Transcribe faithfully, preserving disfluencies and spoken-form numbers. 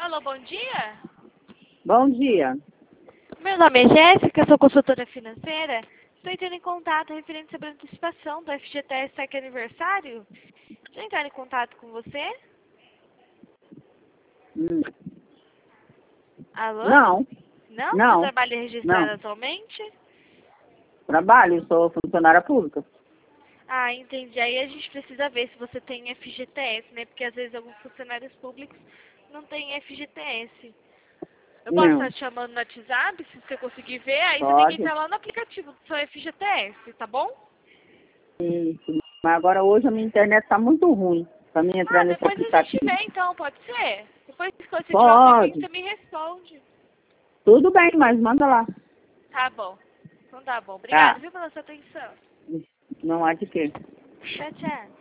Alô, bom dia. Bom dia. Meu nome é Jéssica, sou consultora financeira. Estou entrando em contato referente sobre a antecipação do F G T S Tech Aniversário. Deixa eu entrar em contato com você? Hum. Alô? Não, Não? não, Você trabalha registrado não. atualmente? Trabalho, sou funcionária pública. Ah, entendi. Aí a gente precisa ver se você tem F G T S, né? Porque às vezes alguns funcionários públicos não têm F G T S. Eu posso Não, estar te chamando no WhatsApp, se você conseguir ver, aí você tem que pode. entrar lá no aplicativo do seu F G T S, tá bom? Isso. Mas agora hoje a minha internet está muito ruim para mim entrar Ah, nesse depois a gente aplicativo. vê então, pode ser? Depois que você tiver um tempinho, Pode. você me responde. Tudo bem, mas manda lá. Tá bom. Então tá bom. Obrigada, Tá. viu, pela sua atenção. Não há de quê. Tchau, tchau.